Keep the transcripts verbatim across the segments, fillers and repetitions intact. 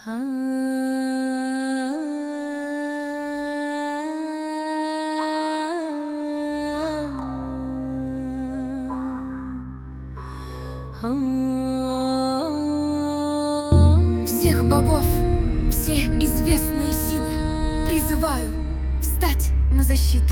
Всех богов, все известные силы призываю встать на защиту.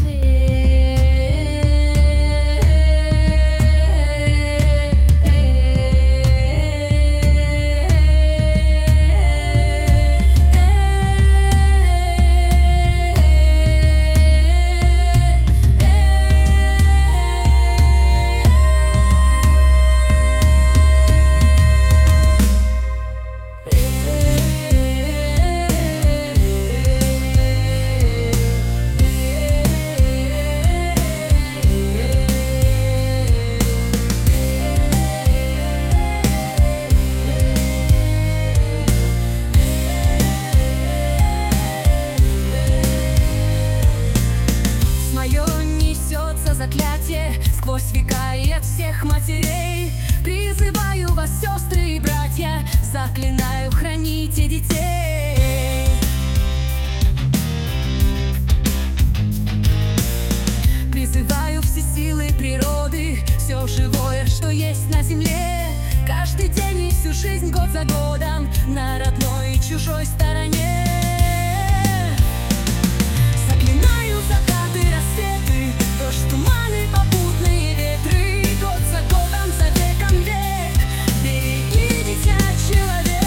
Заклятие сквозь века и от всех матерей. Призываю вас, сестры и братья, заклинаю, храните детей. Призываю все силы природы, все живое, что есть на земле. Каждый день и всю жизнь, год за годом, на родной и чужой стороне. Заклинаю закаты, рассветы, дождь, туманы, попутные ветры, год за годом, за веком век. Береги, дитя, человек.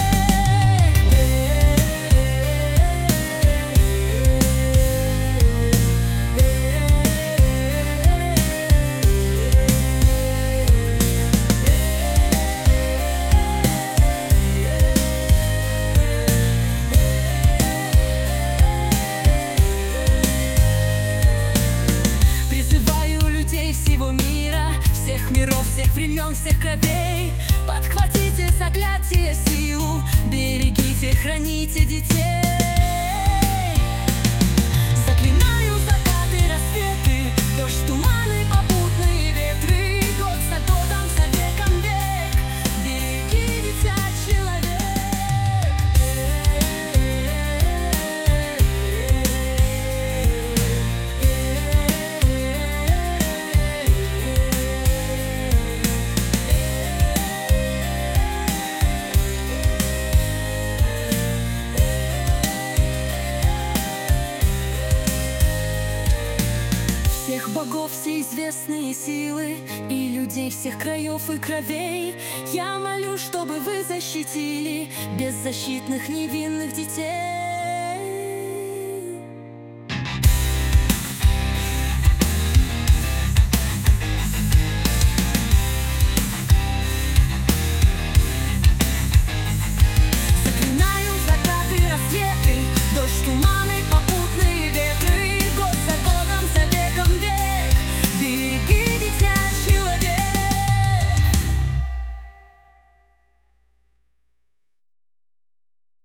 Всего мира, всех миров, всех времен, всех кровей. Подхватите заклятие, силу, берегите, храните детей. Заклинаю закаты, рассветы, дождь, туманы, попутные ветры, год за годом, за веком век. Береги, дитя, человек. Всех богов, все известные силы и людей всех краев и кровей, я молю, чтобы вы защитили беззащитных невинных детей.